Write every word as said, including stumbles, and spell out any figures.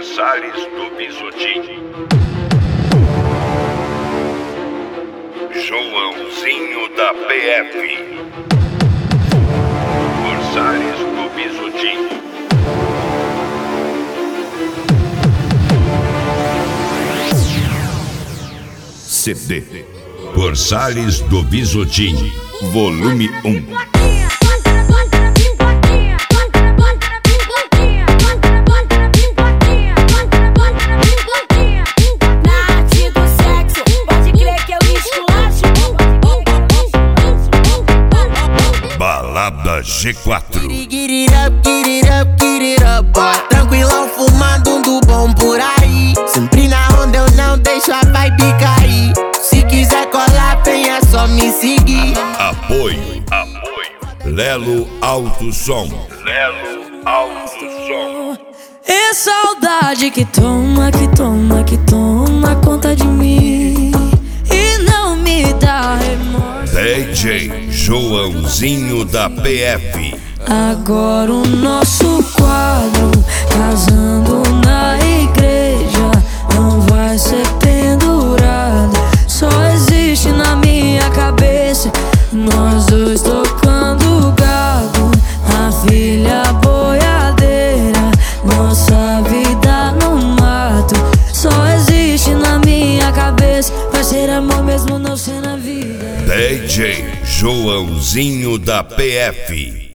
por Salles do Bisotim. Joãozinho da P F, por Salles do Bisotim. C D por Salles do Bisotim, volume um. Balada G quatro. Get it up, get it up, get it up, boy. Tranquilão, fumando um do bom por aí. Sempre na onda eu não deixo a vibe cair. Se quiser colar, vem, é só me seguir. Apoio, apoio. Lelo Alto Som. Lelo Alto Som. É saudade que toma, que toma, que toma conta de mim e não me dá remorso. D J Joãozinho da P F. Agora o nosso quadro, casando na igreja, não vai ser pendurado. Só existe na minha cabeça nós dois tocando gado, a filha boiadeira, nossa vida no mato. Só existe na minha cabeça, vai ser amor mesmo não ser na vida. D J Joãozinho da P F.